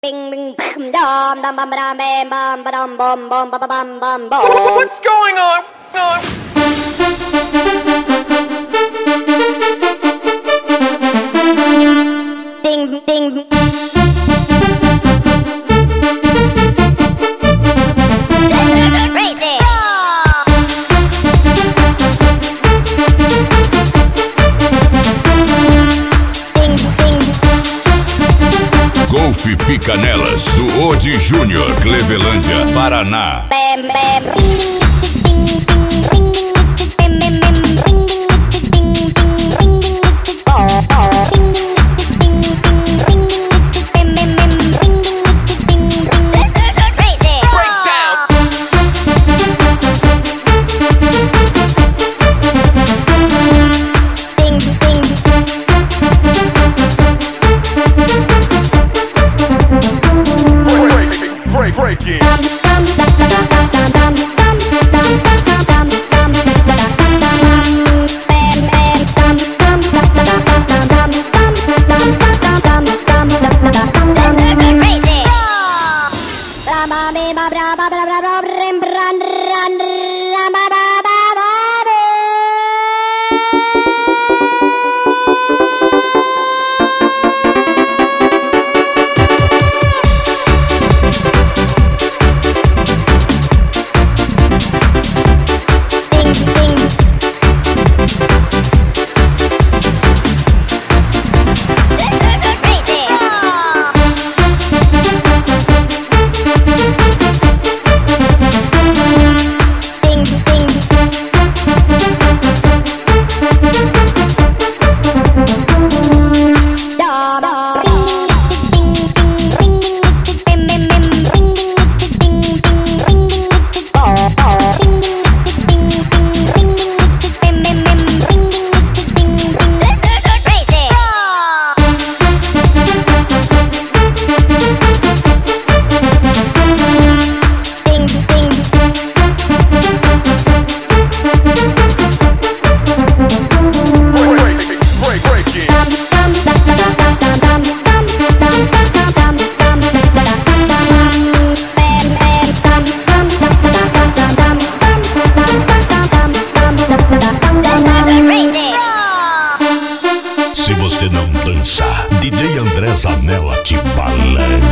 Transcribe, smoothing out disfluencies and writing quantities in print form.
What's going on? Ding ding. Crazy. Ding ding. Golf Picanelas, do Odi Júnior, Clevelândia, Paraná. Bam bam. Break it. Se você não dançar, DJ André Zanella te balança.